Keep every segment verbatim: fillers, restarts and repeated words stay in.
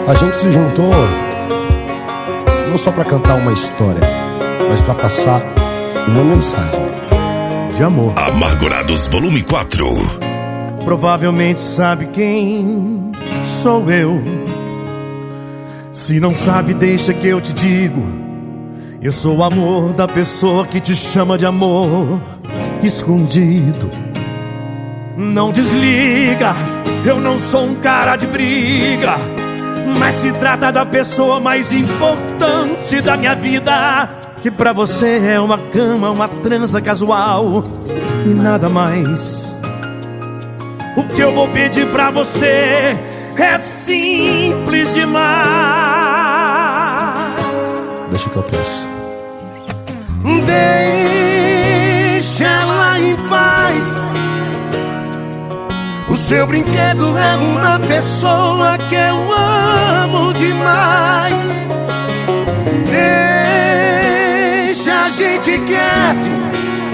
A gente se juntou não só pra cantar uma história, mas pra passar uma mensagem de amor. Amargurados Volume quatro. Provavelmente sabe quem sou eu. Se não sabe, deixa que eu te digo. Eu sou o amor da pessoa que te chama de amor escondido. Não desliga, eu não sou um cara de briga, mas se trata da pessoa mais importante da minha vida, que pra você é uma cama, uma transa casual e nada mais. O que eu vou pedir pra você é simples demais. Deixa que eu peço. Deixa ela em paz. O seu brinquedo é uma pessoa que eu amo demais. Deixa a gente quieto.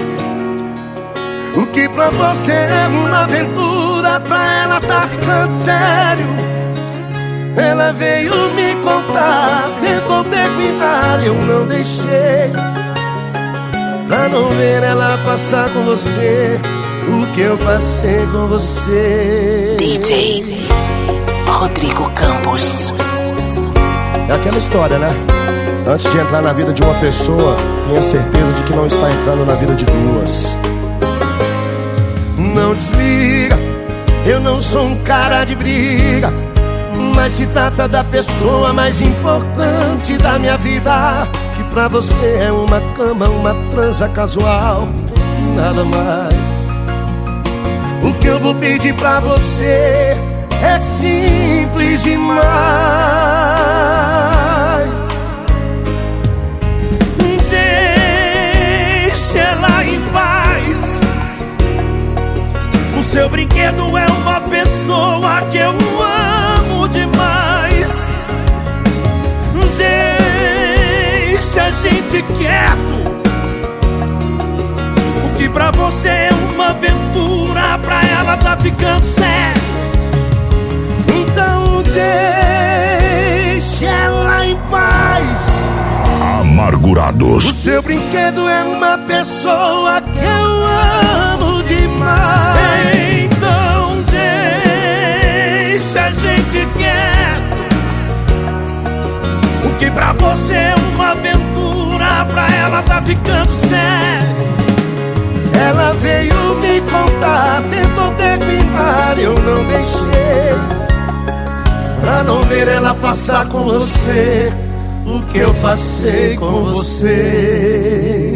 O que pra você é uma aventura, pra ela tá ficando sério. Ela veio me contar, tentou terminar, eu não deixei, pra não ver ela passar com você o que eu passei com você. D J Rodrigo Campos. É aquela história, né? Antes de entrar na vida de uma pessoa, tenha certeza de que não está entrando na vida de duas. Não desliga, eu não sou um cara de briga, mas se trata da pessoa mais importante da minha vida, que pra você é uma cama, uma transa casual, nada mais. O que eu vou pedir pra você é simples demais. Deixa ela em paz. O seu brinquedo é uma pessoa que eu amo demais. Deixa a gente quieto. O que pra você é uma aventura, pra ela tá ficando sério. Então deixa ela em paz. Amargurados. O seu brinquedo é uma pessoa que eu amo demais. Então deixa a gente quieto. O que pra você é uma aventura, pra ela tá ficando sério. Ela veio me contar, tentou terminar, eu não deixei, pra não ver ela passar com você o que eu passei com você.